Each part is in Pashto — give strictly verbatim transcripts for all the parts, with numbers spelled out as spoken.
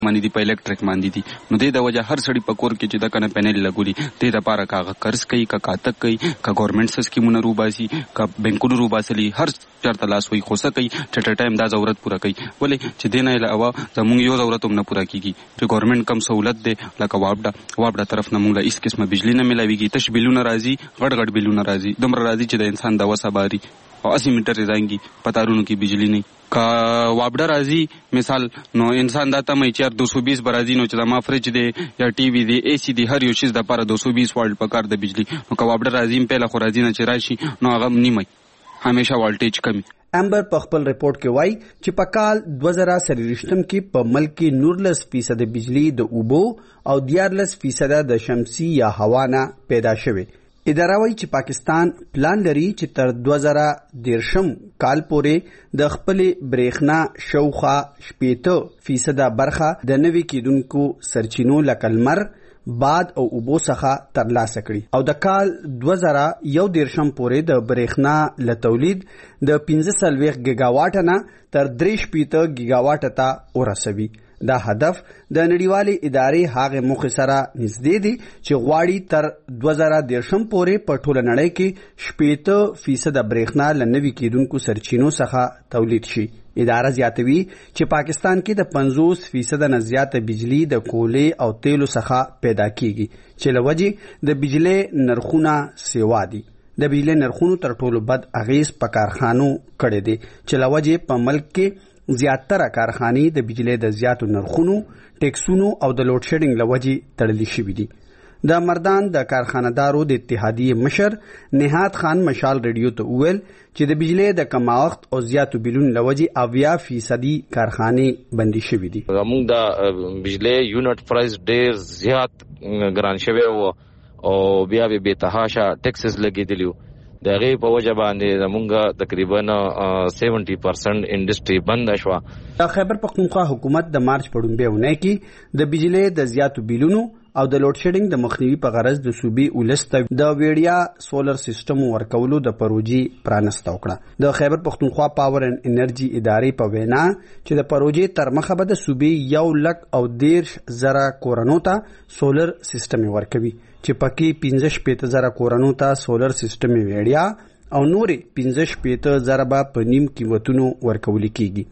باندې دی په الکتریک باندې دي نو د د وجه هر سړی په کور کې چې د کنه پینل لګولي د د پاره کاغه قرض کوي کا کاتک کوي کا ګورنمنت سکیمونه روباسي کا بانکونو روباسي هر چرته لاس وي خوسه کوي چې ټایم دا ضرورت پوره کوي ولې چې دینه علاوه زموږ یو ضرورت هم نه پوره کیږي چې ګورنمنت کم سہولت ده لکه واپډا واپډا طرف نه موږ له هیڅ قسمه بجلی نه ملاويږي تش بلونه راځي غړ غړ بلونه راځي دومره راځي چې د انسان د وسه باري او اسی میټر راځي پتارونو کې بجلی نه کا واپډا راځي مثال نو انسان دا ته مې چار دو سو بیس برازي نو چې ما فریج دی یا ټي وي دی اي سي دی هر یو شیز د لپاره دو سو بیس وولټ په کار د بجلی نو کا واپډا راځي په لخوا راځي نه چې راشي نو هغه نیمه همیشه وولټیج کمی. امبر په خپل ریپورت کې وایي چې په کال دوه زره سرشتم کې په ملک کې نورلس فیصد بجلی د اوبو او دیارلس فیصد د شمسي یا هوا نه پیدا شوه. اداره وایي چې پاکستان پلان لري چې تر دوه زره دیرشم کال پورې د خپل برېښنا شوخه شپېته فیصد برخه د نوي کېدونکو سرچینو لکه لمر باد او اوبو څخه ترلاسه کړي او د کال دوه زره یو دیرشم پورې د برېښنا له تولید د پنځه څلوېښت ګیګا واټ نه تر درې شپېته ګیګا واټ ته ورسوي. دا هدف د نړیوالې ادارې هغه موخې سره نږدې دی چې غواړي تر دوه زره دیرشم پورې په ټوله نړۍ کې شپېته فیصد برېښنا له نوي کېدونکو سرچینو څخه تولید شي. اداره زیاتوي چې پاکستان کې د پنځوس فیصد نه زیاته بجلی د کولې او تیلو څخه پیدا کیږي چې له وجې د بجلی نرخونه سیوا دي. د بجلی نرخونو تر ټولو بد اغیز په کارخانو کړی دی چې له وجې په ملک کې زیاتره کارخانې د بجلی د زیاتو نرخونو ټیکسونو او د لوډ شیډینګ له وجې تړلې شوي دي. د مردان د کارخانهدارو د اتحادیې مشر نهاد خان مشال ریډیو ته وویل چې د بجلی د کماوخت او زیاتو بلونو له وجې اویا فیصدي کارخانې بندي شوي دي. موږ د بجلی یونټ پرایس ډیر زیات ګران شوی او بیا به بېتحاشه ټیکسز لګېدلي وو. د هغې په وجه باندې زمونږ تقریبا سیونټي پرسنټ انډسټري بنده شوه. د خیبر پختونخوا حکومت د مارچ په لومړۍ اونۍ کې د بجلی د زیاتو بلونو او د لوډ شیډینګ د مخنیوي په غرض د صوبې ولس ته د ویډیا سولر سیستم ورکولو د پروژې پرانسته وکړه. د خیبر پختونخوا پاور اینډ انرژي ادارې په وینا چې د پروژې تر مخه به د صوبې یو لک او دیرش زره کورنو ته سولر سیستم ورکوي چې پکې پنځه شپېته زره کورنو ته سولر سیستم ویډیا او نورې پنځه شپېته زره به په نیم قیمتونو ورکول کیږي.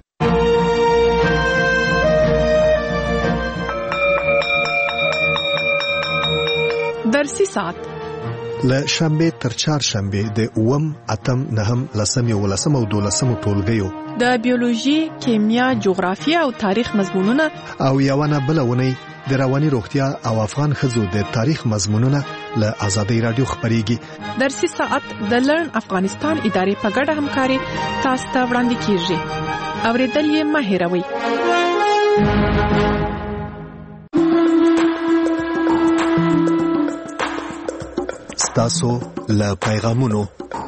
درسي ساعت له شنبه تر چهارشنبه د اووم اتم نهم لسم یولسم او دولسم ټولګیو د بیولوژي، کیمیا، جغرافیه او تاریخ مضمونونه او یوونه بلونه د رواني روغتیا او افغان ښځو د تاریخ مضمونونه له آزادۍ رادیو خبريږي. درسي ساعت د لرن افغانستان ادارې په ګډه همکاري تاسو ته وړاندې کیږي. اوریدل یې مه هېروئ. تاسو له پیغامونو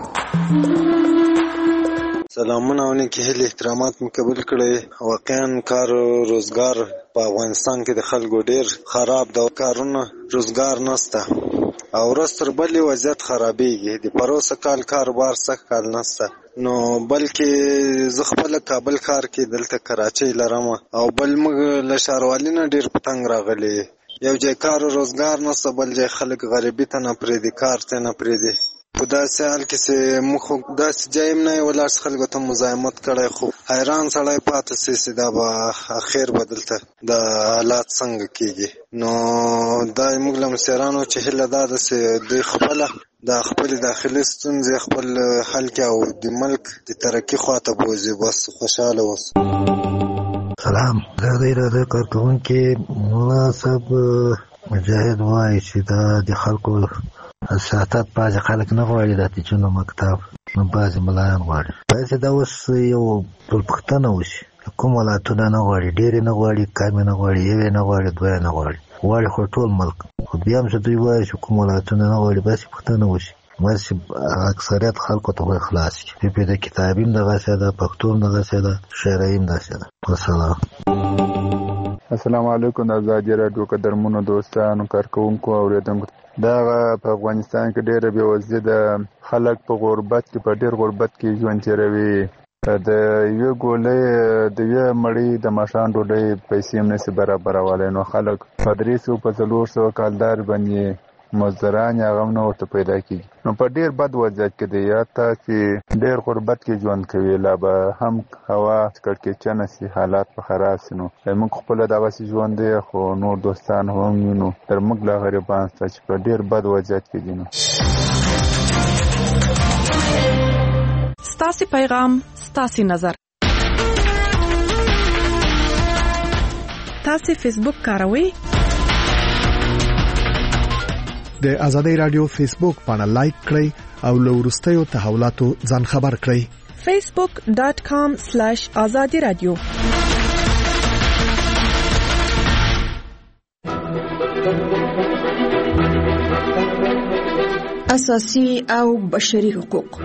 سلامونه او نیکی هیله احترامات مې قبول کړئ. واقعا کار او روزګار په افغانستان کې د خلکو ډیر خراب د کارونه روزګار نشته او ورځ تر بلې وضعیت خرابېږي. د پروسه کال کاروبار سخت کال نشته نو بلکې زه خپل کابل ښار کې دلته کراچۍ لرم او بل موږ له ښاروالۍ نه ډیر په تنګ راغلي. یو ځای کار او روزګار نشته بل ځای خلک غریبي ته نه پرېږدي کار ته نه پرېږدي. په داسې حال کې چې موږ خو داسې ځای هم نه یې ولاړ چې خلکو ته مزاحمت کړی خو حیران سړی پاتې سي چې دا به اخر به دلته د حالات څنګه کېږي. نو دا موږ له مشرانو چې هیله دا ده چې دوی خپله د خپلې داخلي ستونزې خپل حل کړي او د ملک د ترقي خواته بوځي. بس خوشحاله اوسو. سلام. د دې راډیو کارکونکي مولا صاحب مجاهد وایي چې دا د خلکو سیاست بعضې خلک نه غواړي دا تیچونه مکتب نو بعضې ملایان غواړي. داسې دا اوس یو ټولپوښتنه وشي کوم ولایتونه نه غواړي ډېرې نه غواړي کمې نه غواړي یوې نه غواړي دوه نه غواړي غواړي خو ټول ملک خو بیا هم چې دوی وایي چې کوم ولایتونه نه غواړي باسې پوښتنه وشي باسې اکثریت خلکو ته به خلاص کړي پې د کتابي هم دغسې ده پښتو هم دغسې ده شعرایي هم داسې ده. والسلام. السلام علیکم. د ازادي راډیو قدرمنو دوستانو کارکوونکو او اوریدونکو دغه په افغانستان کې ډېره بېوزلي ده. خلک په غربت کې په ډېر غربت کې ژوند تېروي. د یو ګولې د یو مړی د ماشان ډوډۍ پیسې هم نشي برابرولای، نو خلک په درې سوه په څلور سوه کالدار باندې مزدوران هغه هم نه ورته پیدا کېږي. نو په ډېر بد وضعیت کې دی، یا ته چې ډېر غربت کې ژوند کوي، لا به هم هوا کړکېچنه سي، حالات به خراب سي. نو موږ خپله دغسې ژوند دی، خو نور دوستان هم وینو تر موږ لا غریبان شته چې په ډېر بد وضعیت کې دي. نو ستاسې پیغام ستاسې نظر. تاسې فیسبوک کاروئ؟ د آزادۍ رادیو فیسبوک پاڼه لایک کړئ او له وروستیو تحولاتو ځان خبر کړئ. facebook dot com slash azadi radio. اساسي او بشري حقوق.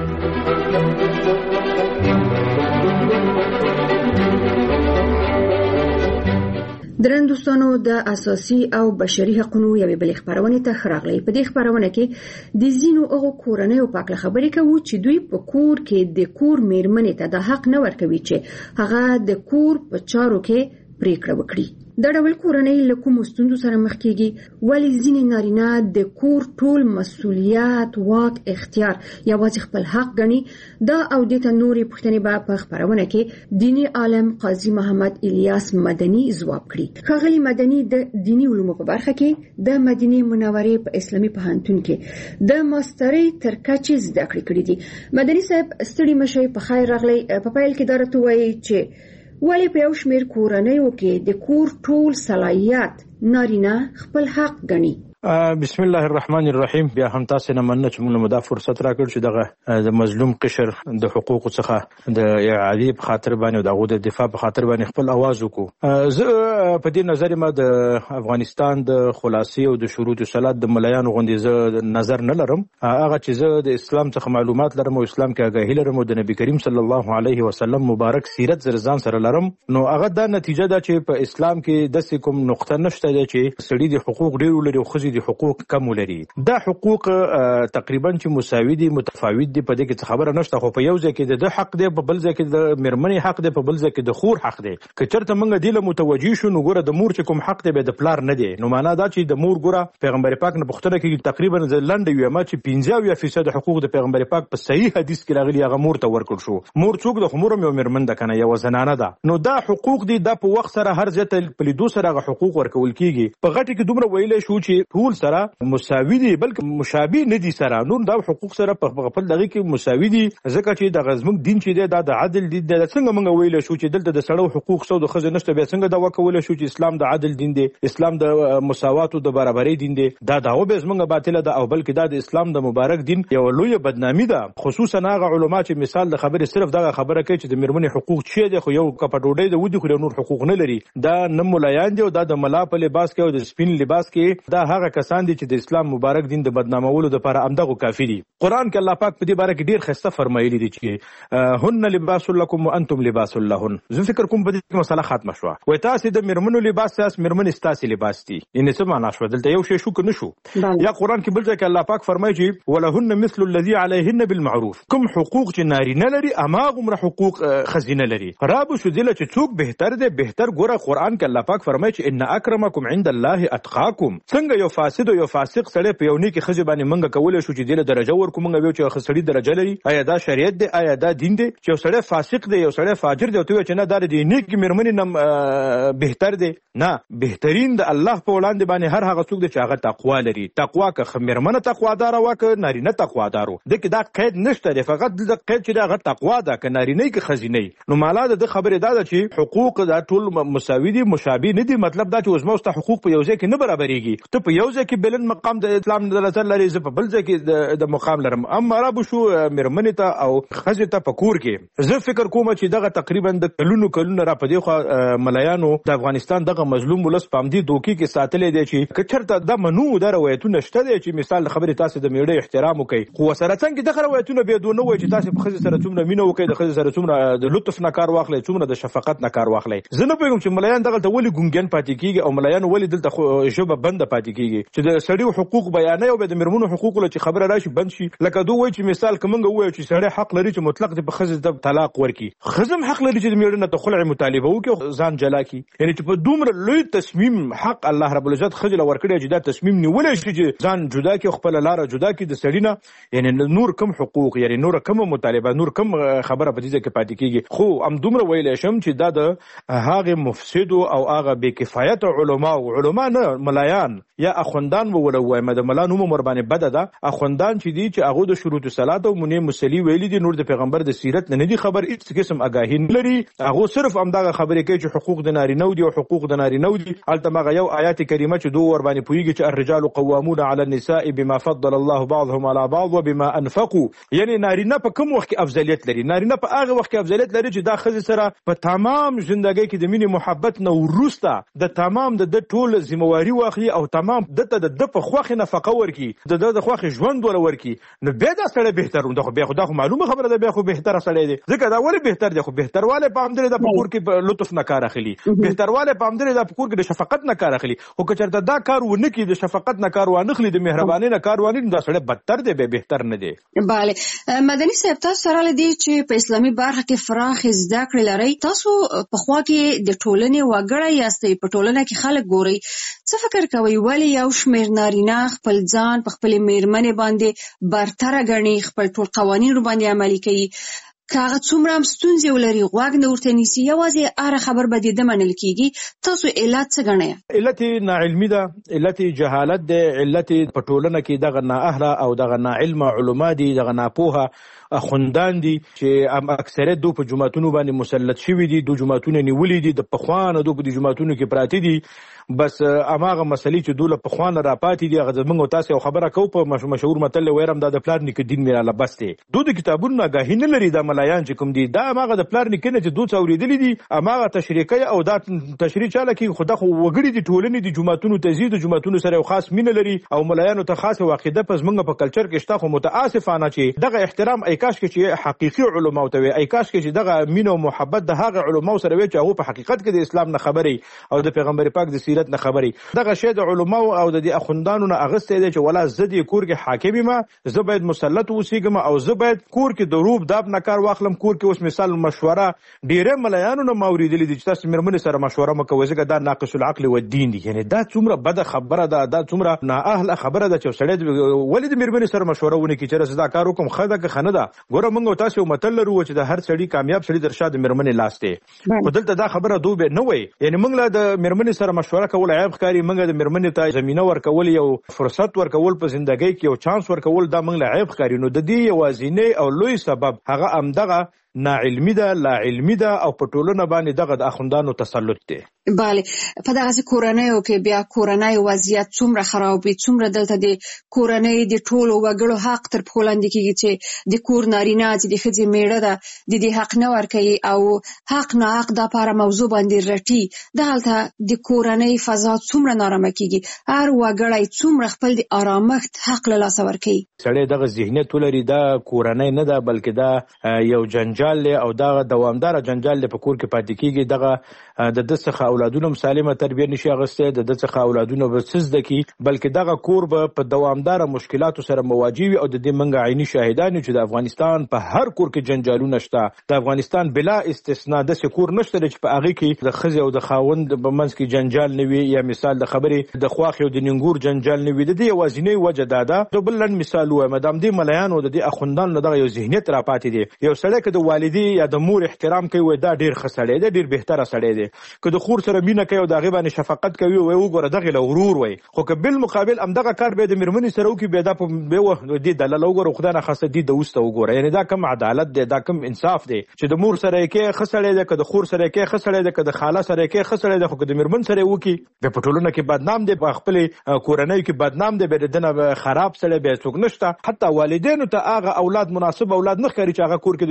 درن دوستانو، د اساسي او بشري حقوقو یوې بلې خبرونه ته خراغلي. په دې خبرونه کې د زینو هغه کورنۍ په اړه خبرې کوو چې دوی په کور کې د کور میرمنې ته د حق نه ورکوي چې هغه د کور په چارو کې پریکړه وکړي. دا ډول کورنۍ له کومو ستونزو سره مخ کیږي؟ ولې ځینې نارینه د کور ټول مسؤلیت، واک، اختیار یوازې خپل حق ګڼي؟ دا او د ته نورې پوښتنې به په خبرونه کې دینی عالم قاضي محمد الیاس مدني ځواب کړي. ښاغلي مدني د دینی علومو په برخه کې د مدینه منورې په اسلامي پوهنتون کې د ماسترۍ تر کچې زده کړې کړې دي. مدني صاحب، ستړي مشئ، په خیر راغلی. په پیل کې دا راته وایي چې ولې په یو شمېر کورنیو کې د کور ټول صلاحیت نارینه خپل حق ګڼي؟ بسم الله الرحمن الرحیم. بیا هم تاسو نه مننه چې موږ مدا فرصت راکړ چې دغه د مظلوم قشر د حقوقو څخه د اعادې په خاطر باندې او دغه د دفاع په خاطر باندې خپل आवाज وکړو. زه په دې نظر ما د افغانستان د خلاصي او د شروط صلات د ملایانو غوندې زه نظر نه لرم. هغه چې زه د اسلام څخه معلومات لرم او اسلام کې آگاهی لرم او د نبی کریم صلی الله علیه وسلم مبارک سیرت زرزان سره لرم، نو هغه د نتیجه ده چې په اسلام کې د کوم نقطه نشته چې سړي د حقوق ډیر لري او خزي د حقوق کم لري. دا حقوق تقریبا چې مساوي دي، متفاوت دي، په دې کې خبره نشته. خو په یو ځای کې د حق دی، په بل ځای کې د میرمنې حق دی، په بل ځای کې د خور حق دی. که چېرته موږ دې له متوجي شو، نو ګوره د مور چې کوم حق دی به د پلار نه دی. نو معنا دا چې د مور ګوره پیغمبر پاک نه پوښتنه کوي، تقریبا لنډه وي ما چې پنځه اویا فیصد حقوق د پیغمبر پاک په صحیح حدیث کې راغلي هغه مور ته ورکړل شو. مور څوک د خمور یو میرمن ده کنه، یو زنانه ده. نو دا حقوق دي، دا په وخت سره هر ځای ته په لیدو سره هغه حقوق ورکول کیږي. په غټي کې دومره ویلې شو چې ټول سره مساوي دي، بلکې مشابه نه دي سره. نور دا حقوق سره په خپل دغه کې مساوي دي، ځکه چې د غزمک دین چې دی دا د عدل دین دی. څنګه موږ ویل شو چې دلته د سړو حقوق سو د خزه نشته، بیا څنګه دا وکول شو چې اسلام د عدل دین دی، اسلام د مساوات او د برابرۍ دین دی؟ دا داو به زمونږ باطله ده، او بلکې دا د اسلام د مبارک دین یو لوی بدنامي ده. خصوصا هغه علما چې مثال د خبرې صرف دغه خبره کوي چې د میرمنې حقوق چی دي، خو یو کپډوډۍ د ودی خو نور حقوق نه لري. دا نه مولایان دي او دا د ملا په لباس کې او د سپین لباس کې، دا هغه کسان دي چې د اسلام مبارک دین د بدنامولو لپاره امدغه کافی دي. قران کې الله پاک په دې باره کې ډیر خسته فرمایلی دي چې هن لباس لكم وانتم لباس لهن. زه فکر کوم په دې کې مسله ختمه شو. وای تاسو د میرمنو لباس تاسو میرمن تاسو لباس دي، یعنی څه معنا شو؟ دلته یو شی شو کنه شو. یا قران کې بل ځای کې الله پاک فرمایي چې ولهن مثل الذي عليهن بالمعروف. کوم حقوق چې نارینه لري اماغه حقوق خزینه لري. رابو شو دله چې څوک بهتر دی بهتر. ګوره قران کې الله پاک فرمایي چې ان اکرمکم عند الله اتقاکم. څنګه یو فاسد او یو فاسق سره په یو نیکی خزي باندې منګه کولای شو چې دله درجه ورکو، منګه ویو چې خسړي درجه لري. آیا دا شریعت دی؟ آیا دا دین دی چې یو سړی فاسق دی یو سړی فاجر دی او ته چې نه دا دی نیکی میرمنې نم بهتر دی؟ نه، بهترین د الله په وړاندې باندې هر هغه څوک دی چې هغه تقوا لري. تقوا که میرمنه تقوا دار او که نارینه تقوا دارو، دغه دا قید نشته دی، فقط د قید چې دا هغه تقوا ده که نارینه کې خزینه. نو مالا د خبره دا ده چې حقوق دا ټول مساوي دي، مشابه نه دي. مطلب دا چې اوس موږ ته حقوق په یو ځای کې نه برابرېږي. ته په یو ځای کې بلند مقام د اسلام د نظر لري، زه په بل ځای کې د مقام لرم. اما رابو شو میرمنې ته او خزې ته په کور کې، زه فکر کوم چې دغه تقریبا د کلونو کلونو را په دې خو ملایانو د افغانستان دغه مظلوم ولس په امدي دوکي کې ساتلې دي چې کچرته د منو د روایتونه شته دي چې مثال خبره تاسو د میړې احترام وکړي. خو سره څنګه د روایتونه به دونه وایي چې تاسو په خزې سره څومره مینه وکړي، د خزې سره څومره د لطف نه کار واخلي، څومره د شفقت نه کار واخلي. زه نه پوهیږم چې ملایان دغه ته ولې ګونګن پاتې کیږي او ملایان ولې دلته ژبه بنده پاتې کیږي. کیږي چې د سړي حقوق بیانې او د مرمنو حقوق له چې خبره راشي بند شي. لکه دوی وایي چې مثال کومنګ وایي چې سړی حق لري چې مطلق د خزې د طلاق ورکي، خزم حق لري چې د میړه نه د خلع مطالبه وکړي ځان جلا کی. یعنی چې په دومره لوی تصمیم حق الله رب العزت خزل ورکړي چې دا تصمیم نیولای شي چې ځان جدا کی خپل لار جدا کی د سړی نه. یعنی نور کم حقوق یعنی نور کم مطالبه نور کم خبره په دې کې پاتې کیږي. خو ام دومره ویلای شم چې دا د هغه مفسد او هغه بے کفایت علما او علما نه ملایان یا اخوندان ووله وایم د ملانو عمر باندې بد ده. اخوندان چې دي چې هغه د شروط صلات او منی مسلی ویلي دي، نور د پیغمبر د سیرت نه دي خبر، هیڅ قسم آگاهی نه لري. هغه صرف امداغه خبرې کوي چې حقوق د نارینه دي او حقوق د نارینه دي. البته مغه یو آیات کریمه چې دوه ور باندې پویږي چې الرجال قوامون علی النساء بما فضل الله بعضهم على بعض وبما انفقوا. یعنی نارینه په کوم وخت کې افضلیت لري؟ نارینه په هغه وخت کې افضلیت لري چې دا خزه سره په تمام ژوندۍ کې د مینې محبت نه ورسته د تمام د ټول ذمہواری واخلي او تمام دته د د په خوخه نفقه ورکي، د د خوخه ژوند ور ورکي. نو به دا سره بهتر ده، خو به خدا خو معلومه خبره ده، به خو بهتر سره دی. ځکه دا ولی بهتر دی؟ خو بهترواله په امدره د پکور کې لطف نه کار اخلي، بهترواله په امدره د پکور کې د شفقت نه کار اخلي. خو که چرته دا کار ونه کی د شفقت نه کار ونه اخلي، د مهرباني نه کار ونه، دا سره بدتر دی، به بهتر نه دی. bale مدني صاحب تاسو سره لدی چې په اسلامي برخه کې فراخ زده کړې لري، تاسو په خوا کې د ټولنې وګړی یاستئ، په ټولنه کې خلک ګوري، څه فکر کوي ولی یو شمېر نارینه خپل ځان په خپل میرمنې باندې برتر غني، خپل ټول قوانین باندې عملي کوي؟ کاغه څومره هم ستونزې ولري غوږ نه ورته نیسي، یوازې هر خبر به د منل کیږي. تاسو علت څه ګڼئ؟ علت ناعلمي ده، علت جهالت ده، علت په ټولنه کې دغه نااهله او دغه ناعلمه علما دي، دغه ناپوهه خوندان دي چې اکثریت دو په جماعتونو باندې مسلط شوي دي، دو جماعتونه نیولي دي، د پخوانه دو په جماعتونو کې پراته دي. بس اماغه مسلې چې دوله پخوانه را پاتې دي، هغه موږ تاسو یو خبره کوو په مشهور متل ویرم دا د پلار نیک دین میراله بس دی. دو د کتابونو آگاهی نه لري، دا ملایان چې کوم دي دا اماغه د پلار نیک نه چې دوی اوریدلې دي، اماغه تشریح کوي او دا تشریح چاله کوي. خدا خو وګړي دي ټولنې دي جماعتونو تزيد جماعتونو سره یو خاص مینه لري او ملایانو ته خاصه واقعده پس موږ په کلچر کې شته. خو متاسفانه چې دغه احترام ایکاش کې چې حقيقي علماء ته وي، ایکاش کې چې دغه مینه او محبت د هغه علماء سره وي چې هغه په حقیقت کې د اسلام نه خبري او د پیغمبر پاک د سیرت نه خبري. دغه شی د علماء او د اخوندانو نه اغسته دي چې ولا زدي کور کې حاکم ما زه باید مسلط اوسېږم او زه باید کور کې د روب داب نه کار واخلم. کور کې اوس مثال مشوره ډیره ملایانو نه موریدلې دي چې تاسو مرمن سره مشوره مکوي، ځکه دا ناقص العقل و الدین دي. یعنی دا څومره بد خبره ده، دا څومره نااهله خبره ده چې سړی ولید مرمن سره مشوره ونه کی چې زدا کار وکم خدا که خنه ده. ګوره موږ تاسو متل لرو چې د هر سړی کامیاب سړی در شاده مرمن لاسته، خو دلته دا خبره دوه نه وي. یعنی موږ له د مرمن سره مشوره کول عیب ښکاري، موږ د مرمن ته زمينه ورکول یو فرصت ورکول په ژوندۍ کې یو چانس ورکول دا موږ له عیب ښکاري. نو د دې یوازینی او لوی سبب هغه امدغه ناعلمي ده، لا علمي ده او په ټولنه باندې دغه د اخوندانو تسلط دی. bale په دغه کورنۍ کې بیا کورنۍ وضعیت څومره خراب وي، څومره دلته د کورنۍ د ټولو وګړو حق تر پښو لاندې کیږي چې د کور نارینه چې د ښځې میړه ده د دې حق نه ورکوي او حق نه حق د لپاره موضوع باندې رټي. دلته د کورنۍ فضا څومره نارامه کیږي، هر وګړی څومره خپل د آرامښت حق له لاسه ورکوي. سړی دغه ذهنیت ولري دا کورنۍ نه ده بلکې دا یو جنجال او دا دوامدار جنجال په کور کې پاتې کیږي. دغه د د څخه اولادونو سالمه تربیه نشي اغسته، د د څخه اولادونو بسز دکی، بلکې دغه کور به په دوامدار مشکلاتو سره مواجه وي. او د دې منګه عیني شاهدان چې د افغانستان په هر کور کې جنجالونه شته. د افغانستان بلا استثناء د سکور نشته چې په هغه کې د خزي او د خاوند په منځ کې جنجال نه وي، یا مثال د خبرې د خواخ او د ننګور جنجال نه وي. د دې وازینې وجه دا ده. بلن مثال و مدام دې ملایانو د دې اخوندان دغه یو ذهنیت را پاتې دي. یو سړی کې د والدی یا د مور احترام کوي دا ډیر خسړی دی، ډیر بهتره سړی دی. که د خور سره مینه کوي او دغه باندې شفقت کوي او وګوره دغه له غرور وي. خو که بل مقابل ام دغه کار به د مرمنې سره وکي به دا په به و د دلاله وګوره خدای نه خاصه دي د وسته وګوره. یعنی دا کم عدالت دی، دا کم انصاف دی چې د مور سره کې خسړی دی، که د خور سره کې خسړی دی، که د خاله سره کې خسړی دی. خو که د مرمن سره وکي به په ټولنه کې بدنام دی، په خپل کورنۍ کې بدنام دی، به دنه خراب سره به څوک نشته. حتی والدینو ته هغه اولاد مناسب اولاد نه ښکاري چې هغه کور کې د مرمنې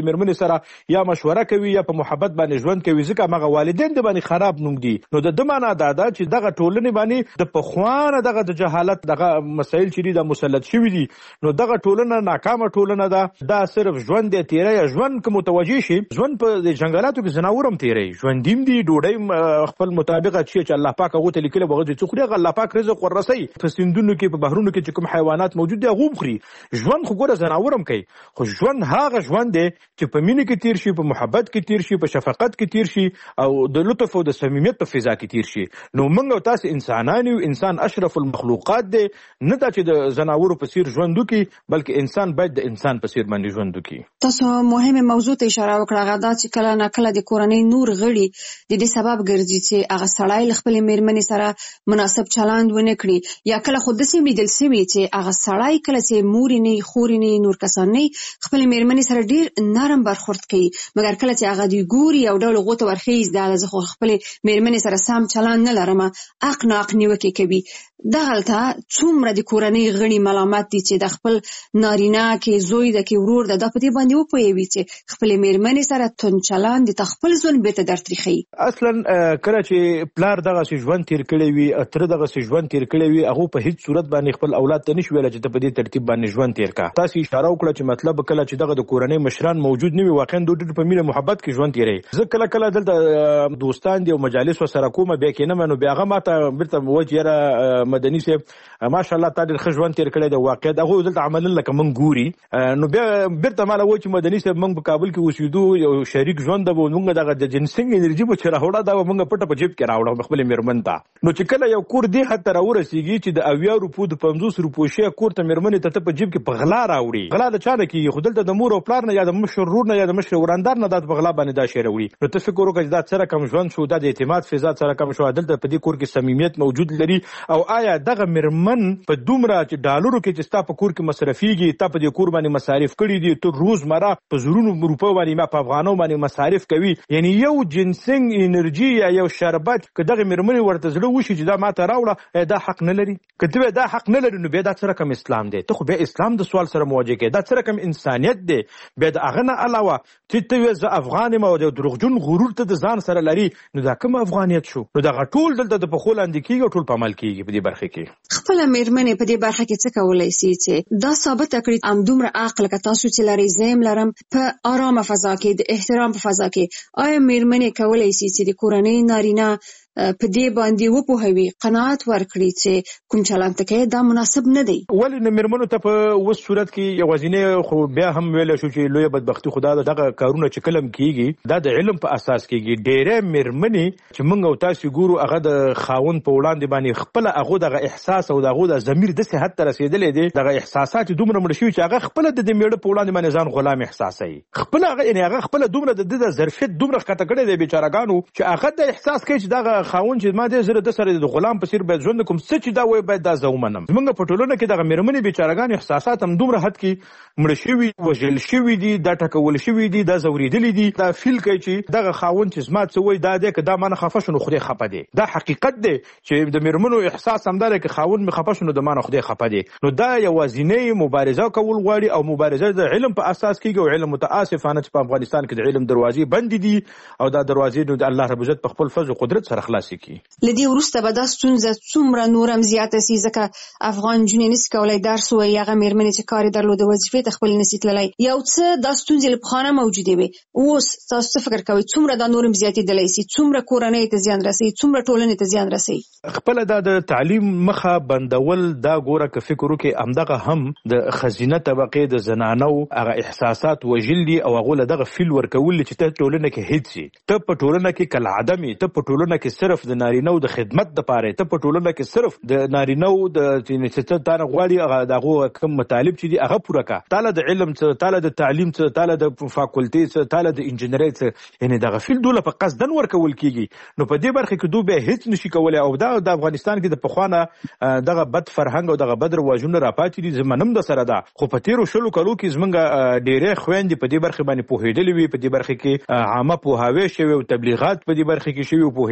سره یا مشوره کوي یا په محبت باندې ژوند کوي، ځکه هغه والدین د باندې خراب نوم دي. نو د د معنا دا ده چې دغه ټولنې باندې د پخوانه دغه د جهالت دغه مسایل چې دي د مسلط شوي دي، نو دغه ټولنه ناکامه ټولنه ده. دا صرف ژوند دی تیری، ژوند که متوجه شي ژوند په جنګلاتو کې ځناور هم تیری، ژوندیم دي، ډوډۍ خپل مطابقه چې الله پاک هغه ته لیکلي هغه څه خوري، هغه الله پاک رزق ورسوي. په سیندونو کې په بحرونو کې چې کوم حیوانات موجود دي هغه هم خوري. ژوند خو ګوره ځناور هم کوي، خو ژوند هغه ژوند دی چې په مینه کې تیر شي، په محبت کې تیر شي، په شفقت کې تیر شي او د لطف او د صمیمیت په فضا کې تیر شي. نو موږ او تاسو انسانان یو، انسان اشرف المخلوقات دی، نه دا چې د زناورو په څیر ژوند وکړي، بلکې انسان باید د انسان په څیر باندې ژوند وکړي. تاسو مهمه موضوع ته اشاره وکړه، غدا چې کله نه کله د کورنۍ نور غړي د دې سبب ګرځي چې هغه سړی خپل میرمنې سره مناسب چلند ونه کړي، یا کله خود دې لیدل شوی چې هغه سړی کله چې مور نه خور نه نور کسان نه خپل میرمنې سره ډیر نرم برخورد کوي، مګر کله چې هغه دی ګوري او ډول غوته ورخیز دا زه خو خپل میرمنې سره سم چلند نه لرم، اق نه اق نیوکه کوي. دغلته څومره د کورنۍ غړي ملامت دي چې د خپل نارینه کې زوی د کې ورور د په دې باندې وپوهوي چې خپل میرمنې سره تون چلند د خپل ځون بیرته درتریخي. اصلا کله چې پلار دغه سي ژوند تیر کړی وي، اتر دغه سي ژوند تیر کړی وي، هغه په هیڅ صورت باندې خپل اولاد ته نشي ویل چې په دې ترتیب باندې ژوند تیر کا. تاسو اشاره وکړه چې مطلب کله چې دغه د کورنۍ مشران موجود نه وي، واقعا د ډېر په مینه محبت کې ژوند تیری. زه کله کله دلته دوستان دي او مجالس سره کومه بیا کې نه منو، بیا هغه ماته بیرته وجه مدني سي ماشاءالله تا ډېر ښه ژوند تیر کړی دی، واقعا هغه دلته عملاً لکه موږ ګوري. نو بیا بیرته ماله و چې مدني صاحب موږ په کابل کې اوسېدو، یو شریک ژوند به موږ دغه د جنسنګ انرژي به چې راوړه دا به موږ پټه په جیب کې راوړه خپلې مېرمن ته. نو چې کله یو کور دې حد ته راورسېږي چې د اویا روپو د پنځوس روپو شی کور ته مېرمنې ته ته په جیب کې په غلا راوړي، غلا د چا نه کېږي؟ خو دلته د مور او پلار نه یا د مشر ورور نه یا د مشر وراندار نه دا په غلا باندې دا شی راوړي. نو ته فکر وکړه چې دا څه رقم ژوند شو، دا د اعتماد فضا څه رقم شو، دلته په دې کور کې صمیمیت موجود لري؟ او آیا دغه مېرمن په دومره چې ډالرو کې چې ستا په کور کې مصرفيږي، تا په دې کور باندې مصارف کړي دي، ته روزمره په زرونو روپو باندې ما په افغانو باندې مصارف کوي، یعنی یو جنسنګ انرژي یا یو شربت که دغه مېرمنې ورته زړه وشي چې دا ماته راوړه، دا حق نه لري؟ که ته دا حق نه لري نو بیا دا څه رقم اسلام دی؟ ته خو بیا اسلام د سوال سره مواجه کوي، دا څه رقم انسانیت دی؟ بیا د هغه نه علاوه چې ته وایې زه افغان یم او د دروغجن غرور ته د ځان سره لري، نو دا کوم افغانیت شو؟ نو دغه ټول دلته د پښو لاندې کېږي او ټول په عمل کېږي په دې برخه کې. خپله مېرمنې په دې برخه کې څه کولی سي چې دا ثابته کړي همدومره عقل که تاسو چې لرئ زه هم لرم په ارامه فضا کې د احترام په فضا کې؟ آیا مېرمنې کولی سي چې د کورنۍ نارینه په دې باندې وپوهوي، قناعت ورکړي چې کوم چلند ته کوي دا مناسب نه دی؟ ولې نه مېرمنو ته په اوس صورت کې یوازینی خو بیا هم ویلی شو چې لویه بدبختي خو دا ده دغه کارونه چې کله هم کېږي دا د علم په اساس کېږي. ډېری مېرمنې چې موږ او تاسو ګورو هغه د خاوند په وړاندې باندې خپله هغو دغه احساس او د هغو د ضمیر داسې حد ته رسېدلی دی، دغه احساسات دومره مړه شوي چې هغه خپله د دې مېړه په وړاندې باندې ځان غلام احساسوي، خپله هغه یعنې هغه خپله دومره د ده د ظرفیت دومره ښکته کړی دی بېچارهګانو چې هغه د احساس کوي چې دغه خاوند چې ما دې زه د سره د غلام په څېر باید ژوند کوم، څه چې دا وایي باید دا زه ومنم. زموږ په ټولنه کې دغه مېرمنې بېچارهګانې احساسات هم دومره حد کې مړه شوي، وژل شوي دي، دا ټکول شوي دي، دا ځورېدلي دي، دا فیل کوي چې دغه خاوند چې زما څه وایي دا دی که دا مانه خفه شو نو خدای خفه دی. دا حقیقت دی چې د مېرمنو احساس همدا دی که خاوند مې خفه شو نو د مانه خدای خفه دی. نو دا یوازینۍ مبارزه کول غواړي او مبارزه د علم په اساس کېږي او علم متاسفانه چې په افغانستان کې د علم دروازې بندې دي او دا دروازې نو د الله رب عزت په خپل فضل او قدرت سره خلاصې کړي. له دې وروسته به دا ستونزه څومره نورم زیاته سي ځکه افغان نجونې نسي کولی درس ووایي، هغه مېرمنې چې کار یې درلوده وظیفې ته خپلې نسي تللی، یو څه دا ستونزې له پخوا نه موجودې وې. اوس تاسو څه فکر کوئ څومره دا نورم زیاتېدلی سي، څومره کورنۍ ته زیان رسوي، څومره ټولنې ته زیان رسوي؟ خپله دا د تعلیم مخه بندول دا ګوره که فکر وکړې همدغه هم د ښځینه طبقې د زنانو هغه احساسات وژل دي او هغو له دغه فیل ورکول چې ته ټولنه کې هېڅ سي، ته په ټولنه کې کالعدم یې، ته په ټولنه کې صرف د نارینهو د خدمت دپاره، ته په ټولنه کې صرف د نارینهو د چې ته تا نه غواړي هغه د هغو کوم مطالب چې دي هغه پوره کړه، تاله د علم څه، تاله د تعلیم څه، تاله د فاکولټۍ څه، تاله د انجینرۍ څه، یعنې دغه فیل دوله په قصدن ورکول کېږي. نو په دې برخه کې دوی بیا هېڅ نشي کولی او دا د افغانستان کې د پخوا نه دغه بد فرهنګ او دغه بد رواجونه راپاتې دي. زه منم د سره ده، خو په تېرو شلو کلو کې زموږ ډېرې خویندې په دې برخې باندې پوهېدلې وي، په دې برخې کې عامه پوهاوی شوی او تبلیغات په دې برخې کې شوي او پوهېدلې وي.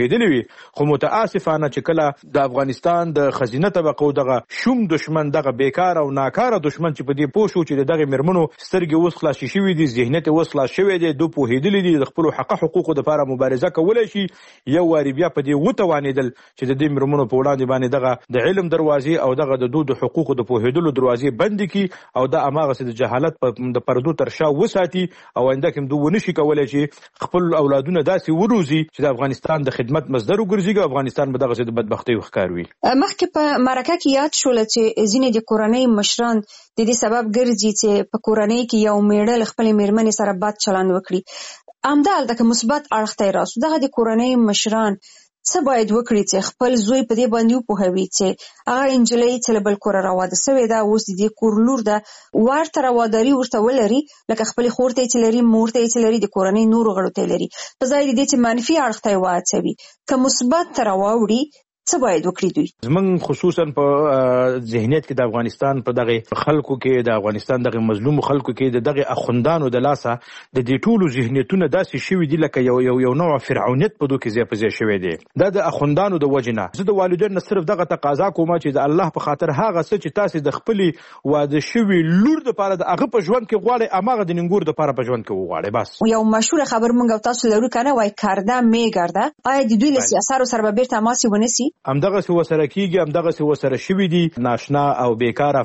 خو متاسفانه چې کله د افغانستان د خزینه طبقو دغه شوم دشمن دغه بیکار او ناکاره دشمن چې په دې پوه شو چې دغه مرمنو سترګې اوس خلاص شوي دي ذهنیت اوس خلاص شوی دی دو پوهېدلي دي د خپل حق حقوقو لپاره مبارزه کولای شي یو واری بیا په دې وتوانېدل چې د دې مرمنو په وړاندې باندې دغه د علم دروازې او دغه د دود حقوقو د پوهېدلو دروازې بند کړي او د اماغه د جهالت د پردو تر شا وساتي او آینده کې دوی ونشي کولای چې خپل اولادونه داسې وروزي چې د افغانستان د خدمت مصدر وګرځي افغانستان به دغه د بدبختۍ ښکار وي. مخکې په مرکه کې یاد شول چې ځینې د کورنۍ مشران د دې سبب ګرځي چې په کورنۍ کې یو میړه خپل میرمنې سره بد چلند وکړي. همدالته که مثبت اړخ ته راسو دغه د کورنۍ مشران څه باید وکړي چې خپل زوی په دې باندې وپوهوي چې هغه انجلۍ چې له بل کوره راواده سوې ده اوس د دې کور لور ده ورته رواداري ورته ولري لکه خپلې خور ته چې لري مور ته چې لري د کورنۍ نورو غړو ته لري په ځای د دې چې منفي اړخ ته واچوي که مثبت ته راوړي څه باید وکړي دوی؟ زمونږ خصوصا په ذهنیت کې د افغانستان په دغه خلکو کې د افغانستان دغه مظلوم خلکو کې د دغه اخوندانو د لاسه د دې ټولو ذهنیتونه داسې شوي دي لکه یو یو یو نوع فرعونیت په دوی کې ځای په ځای شوی دی. دا د اخوندانو د وجې نه زه د والدینو نه صرف دغه تقاضا کوم چې د الله په خاطر هغه څه چې تاسې د خپلې واده شوي لور دپاره د هغه په ژوند کې غواړئ هماغه د نینګور دپاره په ژوند کې وغواړئ. بس یو مشهوره خبر موږ او تاسو لرو که نه وایي کرده میګرده. آیا د دوی له سیاسارو سره به بیرته تماس ونیسي؟ همدغسې ورسره کېږي همدغسې ورسره شوي دي. ناشنا او بیکاره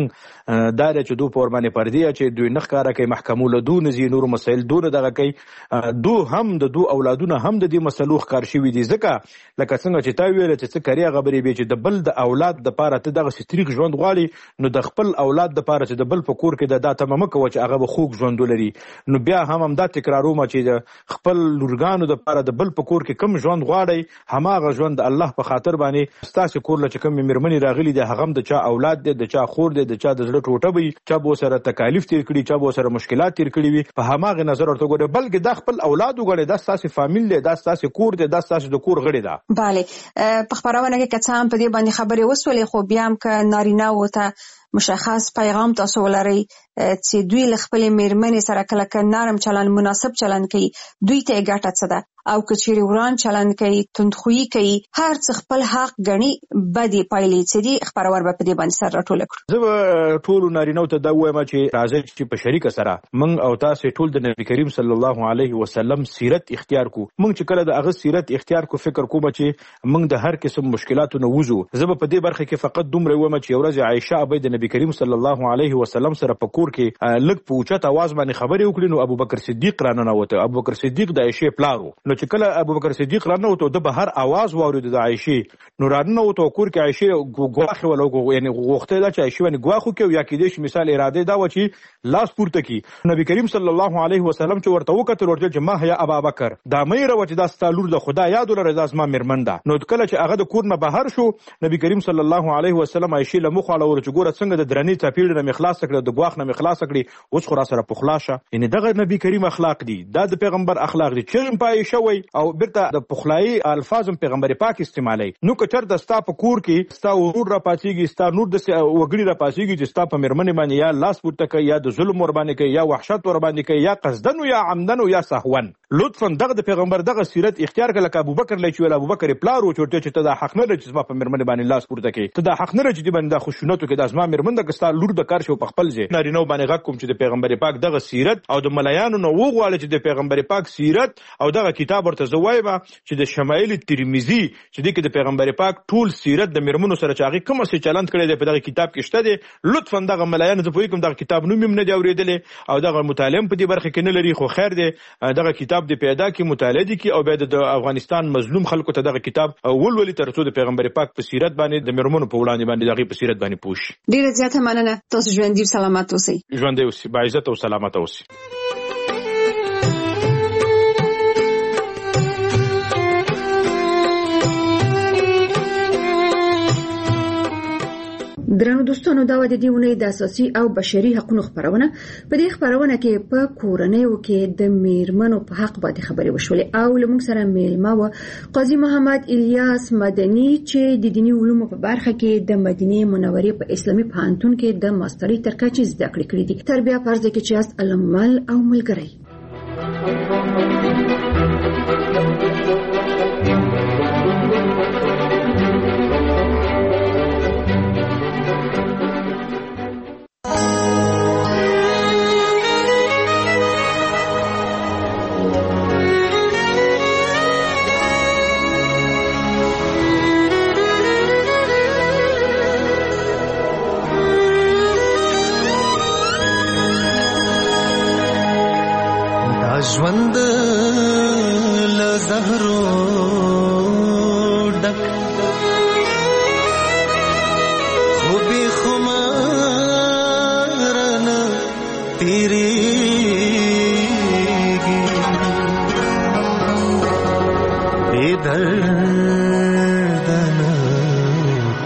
فرهنګ دا دی چې دوی په ورباندې پردي چې دوی نه ښکاره کوي محکمو له دو نه ځي نورو مسایل دونه دغه کوي دو هم د دو اولادونه هم د دې مسلو ښکار شوي دي ځکه لکه څنګه چې تا ویله چې څه کرې خبرې بې چې د بل د اولاد دپاره ته دغسې تریخ ژوند غواړي نو د خپل اولاد دپاره چې د بل په کور کې د دا تمه مه کوه چې هغه به خوږ ژوند ولري. نو بیا هم همدا تکرارومه چې د خپل لورګانو دپاره د بل په کور کې کم ژوند غواړئ هماغه ژوند د الله په خاطر باندې ستاسې کور له چې کومې مېرمنې راغلي دي هغه هم د چا اولاد دی د چا خور دی د چا د زړه ټوټه وي چا به ورسره تکالیف تېر کړي چا به ورسره مشکلات تېر کړي وي په هماغې نظر ورته وګورئ بلکې دا خپل اولاد وګڼئ دا ستاسې فامیل دی دا ستاسې کور دی دا ستاسې د کور غړي ده. بله په خپرونه کې که څه هم په دې باندې خبرې وسولې خو بیا هم که نارینه‌وو ته مشخص پیغام تاسو ولرئ چې دوی له خپلې مېرمنې سره کله که نرم چلند مناسب چلند کوي دوی ته یې ګټه څه ده او که چیرې وران چلند کوي تندخویي کوي هر څه خپل حق ګڼي بدې پایلې څه دي خپرور به په دې باندې سر راټوله کړو. زه به ټولو نارینه‌وو ته دا ووایم چې راځئ چې په شریکه سره موږ او تاسې ټول د نبي کریم صلی الله علیه وسلم سیرت اختیار کړو. موږ چې کله د هغه سیرت اختیار کړو فکر کوم چې موږ د هر قسم مشکلاتو نه وځو. زه به په دې برخه کې فقط دومره ووایم چې یو ورځ عایشه ابی د نبي کریم صلی الله علیه وسلم سره په کور کې لږ په اوچت اواز باندې خبرې وکړې نو ابوبکر صدیق راننوته. ابوبکر صدیق د عایشې پلارو نو چې کله ابوبکر صدیق راننوته د بهر اواز واورید د عایشې نو راننوته کور کې عایشې ګواخ ولو یعنی غوښته دا چې عایشې باندې ګواخو کې یا کې دې مثال اراده دا و چې لاس پورته کی نبی کریم صلی الله علیه وسلم چې ورته وکړ ورته چې ما هيا ابابکر دا مې راو چې دا ستالور د خدا یاد ولر د اسما مرمنده. نو کله چې هغه د کور نه بهر شو نبی کریم صلی الله علیه وسلم عایشې له مخ اړول چې ګوره څنګه د درنې چاپیړ نه مخلاص کړ د ګواخ نه مخلاص کړي اوس خو را سره پخلاشه. یعنی دغه نبی کریم اخلاق دي دا د پیغمبر اخلاق دي چې پای شوی او برته د پخلای الفاظ پیغمبر پاک استعمالي. نو کچر د ستا په کور کې ستا ورور را پاتېږي ستا نور د وګړي را پاتېږي چې ستا په مرمنې باندې یا لاس پورته کوي یا د ظلم ور باندې کوي یا وحشت ور باندې کوي یا قصدن یا عمدن یا سهوا. لطفا دغه د پیغمبر دغه سیرت اختیار کړه لکه ابوبکر لای چې ابوبکر پلارو چورته چې ته د حق نه لري چې په مرمنې باندې لاس پورته کوي ته د حق نه لري چې باندې د خوشونتو کې د ازما مرمنده کستا لور د کار شو په خپل ځای نارینه باندې غږ کوم چې د پیغمبر پاک دغه سیرت او د ملایانو نو وغواړي چې د پیغمبر پاک سیرت او دغه کتاب ورته زوایبه چې د شمایل ترمذی چې د کې د پیغمبر پاک ټول سیرت د مرمنو سره چاغي کوم څه چلند کړي د په دغه کتاب کې شته دي لطفا دغه ملایانو ته پوي کوم دغه کتاب نوم هم نه دی اوریدلې او دغه مطالعه په دې برخه کې نه لري خو خیر دی دغه کتاب د پیدا کې مطالعه دي کی او بعد د افغانستان مظلوم خلکو ته دغه کتاب ولولي ترڅو د پیغمبر پاک په سیرت باندې د مرمنو په وړاندې باندې دغه په سیرت باندې پوښ. ډیره زیاته مننه تاسو ژوند دې سلامت اوسئ. ژوند دې اوسئ با عزت او سلامت اوسئ. درنو دوستانو دا د دې ونې د اساسي او بشري حقوقو خبرونه په دې خبرونه کې په کورنیو کې د میرمنو په حق باندې خبرې وشولې او لمونږ سره میلمه و قاضي محمد الیاس مدني چې د دینی علومو په برخه کې د مدینه منورې په اسلامي پوهنتون کې د ماسترۍ تر کچې زده کړې کړې دي. تر بیا فرض کې چې است علمل او ملګری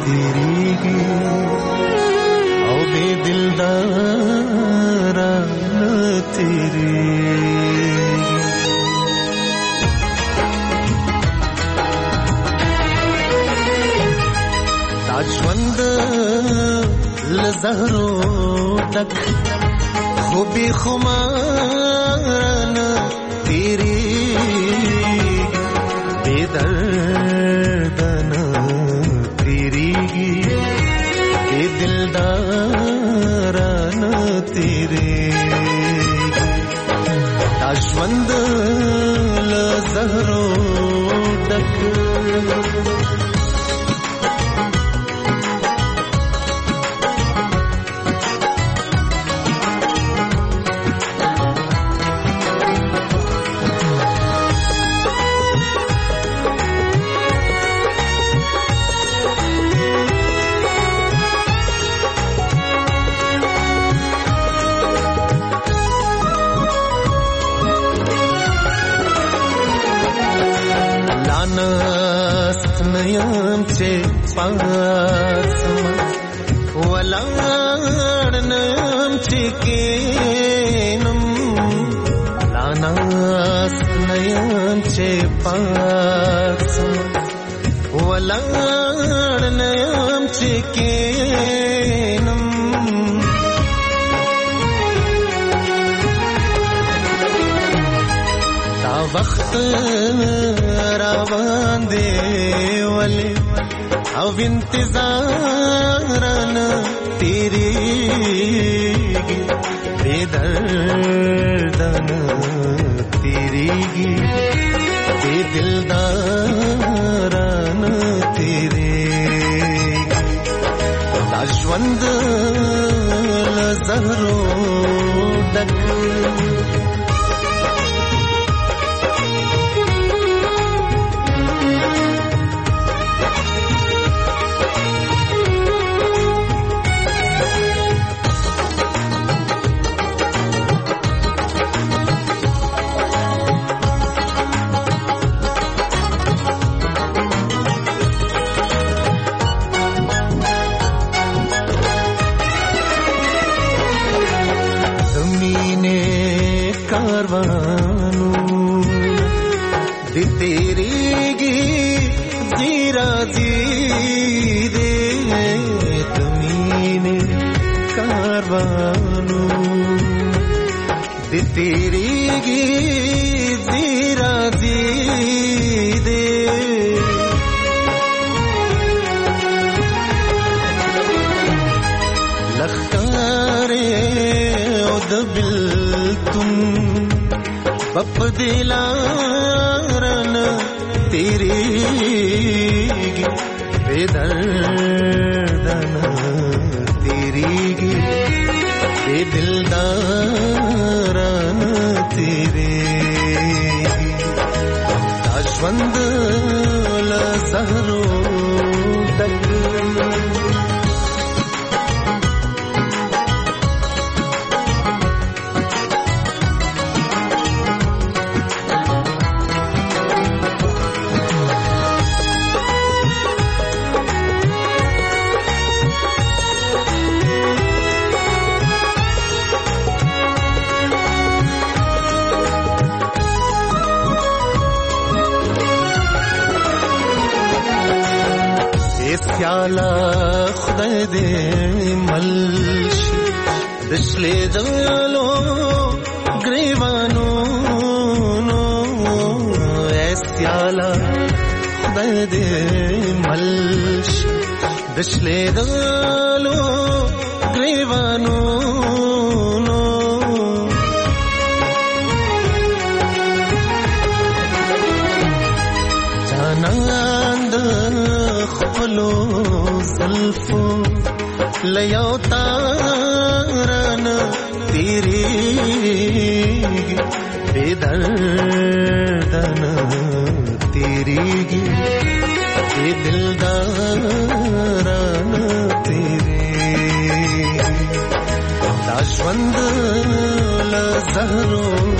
تیریږي او بے دلدارا تیریږي. دا ژوند له زهرو ډک خو بې خماره نه تیریږي بې درده نه تیریږي بې دلداره نه تیریږي. دا ژوند له زهرو ډک نیم چه پاسم ولاړ نیم چه کینم لاناس نیم چه پاسم ولاړ نیم چه کینم دا وخت روان دی ولی او انتظارنا تیریږي بے دردنا تیریږي بے دلدارنا تیریږي. دا ژوند له زهرو ډک کاروانو دی تیریږي زیرا زیدے تمینه کاروانو دی تیریږي زیرا زیدے لخکارے او دبل تم بپ دلارن تیریږي بے دردن تیریږي بے دلدارن تیریږي. دا ژوند له زهرو ډک سیالا خدای دې ملشي دشلې دلو گریوانو نو سیالا خدای دې ملشي دشلې دلو گریوانو نو جاناند خپلو زلفو لیو تارن تیریږي بے دردن تیریږي بے دلدارن تیریږي. دا ژوند له زهرو